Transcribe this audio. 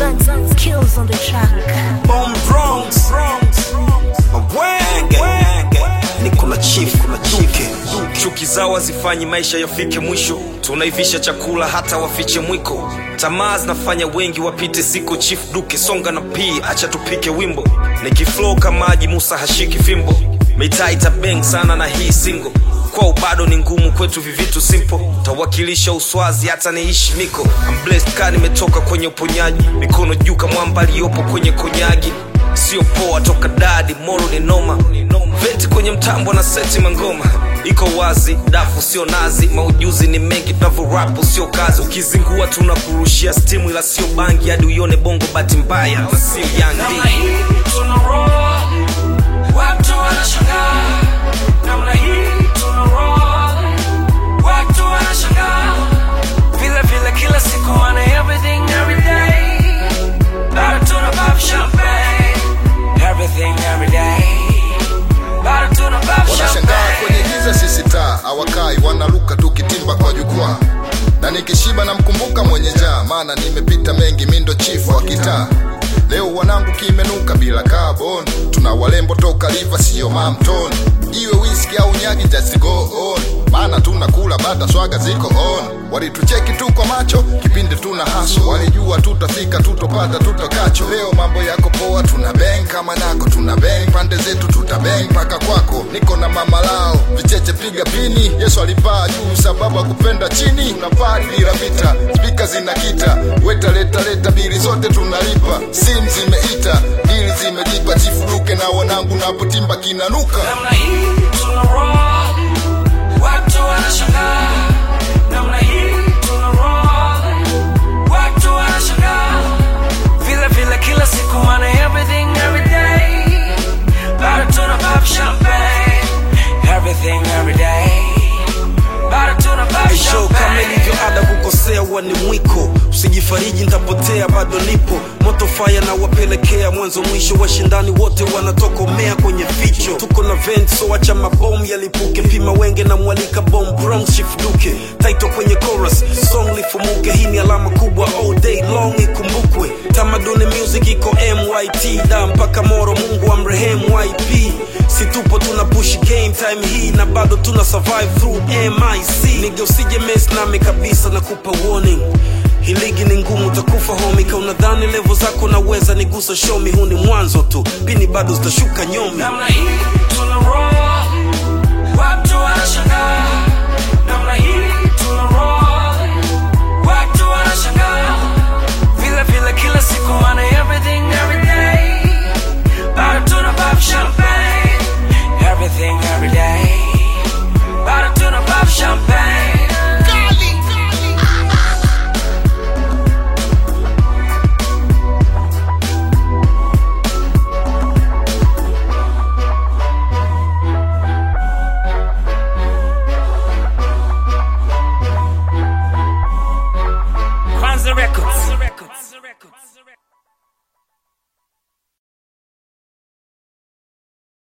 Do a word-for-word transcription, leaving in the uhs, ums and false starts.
Zanz kills on the track. Bomb Bronx, Mawenge, niko na chief, kuna Duke. Chuki zao zifanyi maisha yafike mwisho. Tunaivisha chakula hata wafiche mwiko. Tamaa zinafanya wengi wapite siko. Chief Duke songa na pii, acha tupike wimbo. Nikiflow kama maji Musa hashiki fimbo. Mitaa itabang sana na hii single. Kwa bado ni ngumu kwetu vivitu simple. Tawakilisha uswazi hata niishi niko. I'm blessed ka nimetoka kwenye uponyaji. Mikono juu kama mwamba aliyopo kwenye konyagi. Sio poa toka dadi, moro ni noma. Veti kwenye mtambo na seti mangoma. Iko wazi, dafu sio nazi. Maujuzi ni mengi, tunavyo rap sio kazi. Ukizingua tunakurushia stimu ila sio bangi. Hadi uione bongo bahati mbaya na sio yangi. Namna hii tuna roll, watu wanashangaa. Namna hii tuna roll, watu wanashangaa. Vile vile kila siku wana everything every day. Bado tuna pop champagne, everything every day. Bado tuna pop champagne. Wanashangaa kwenye giza sisi taa, hawakai wanaruka tukitimba kwa jukwaa. Na nikishiba na mkumbuka mwenye njaa, maana nimepita mengi mindo chief wa kitaa. Leo wanangu kimenuka bila carbon. Tuna walembo toka liva sio mamton. Iwe whisky au nyagi just go on. Maana tunakula bata swaga ziko on. Walitucheki tu kwa macho, kipindi tuna haso. Walijua tutafika, tutopata, tutakacho. Leo mambo yako poa, tuna bang kama nako. Tuna bang pande zetu, tuta bang paka kwako. Niko na mama lao, vicheche piga pini. Yesu alipaa juu sababu akupenda chini. Tunapari bila vita, speaker zinakita. Weta leta leta bili zote tunalipa. Sim zimeita, dili zimejipa. Chief Duke na wanangu napotimba kinanuka. Namna hii tuna roll, watu wanashangaa. Namna hii tuna roll, watu wanashangaa. Vile vile kila siku wana everything every day. Bado tuna pop champagne, everything every day. Bado tuna pop champagne. Show kama ilivyo ada kukosea wani mwiko. Usijifariji nitapotea bado nipo. Moto fire na wapelekea mwanzo mwisho. Washindani wote wanatokomea kwenye ficho. Tuko na vent so wacha mabomu yalipuke. Pima wenge na mwalika Bomb Bronx Chief Duke. Title kwenye chorus, song lifumuke. Hii ni alama kubwa all day long ikumbukwe. Tamaduni music iko M Y T. Da mpaka moro Mungu amrehemu Y P. Si tupo tuna push game time hii. Na bado tuna survive through M I C. Nigga usije mess nami kabisa na kupa warning. Hii ligi ni ngumu utakufa homie. Ka unadhani level zako naweza nigusa show me. Huu ni mwanzo tu, pini bado zitashuka nyomi. Namna hii tuna roll, watu wanashangaa.